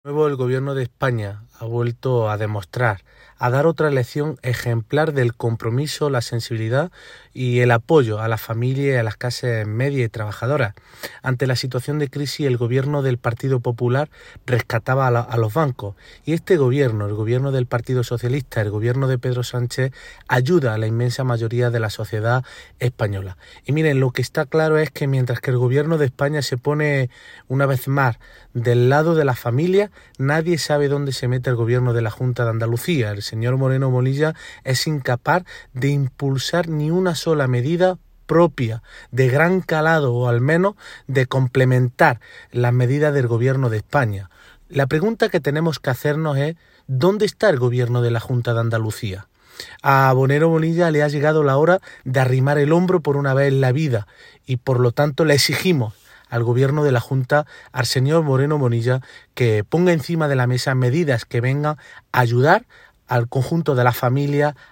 Nuevo el Gobierno de España ha vuelto a demostrar, a dar otra lección ejemplar del compromiso, la sensibilidad y el apoyo a las familias y a las clases medias y trabajadoras. Ante la situación de crisis, el Gobierno del Partido Popular rescataba a los bancos y este Gobierno, el Gobierno del Partido Socialista, el Gobierno de Pedro Sánchez, ayuda a la inmensa mayoría de la sociedad española. Y miren, lo que está claro es que mientras que el Gobierno de España se pone una vez más del lado de la familia, nadie sabe dónde se mete el Gobierno de la Junta de Andalucía. El señor Moreno Bonilla es incapaz de impulsar ni una sola medida propia, de gran calado o al menos de complementar las medidas del Gobierno de España. La pregunta que tenemos que hacernos es ¿dónde está el Gobierno de la Junta de Andalucía? A Moreno Bonilla le ha llegado la hora de arrimar el hombro por una vez en la vida y por lo tanto le exigimos al Gobierno de la Junta, al señor Moreno Bonilla, que ponga encima de la mesa medidas que vengan a ayudar al conjunto de la familia,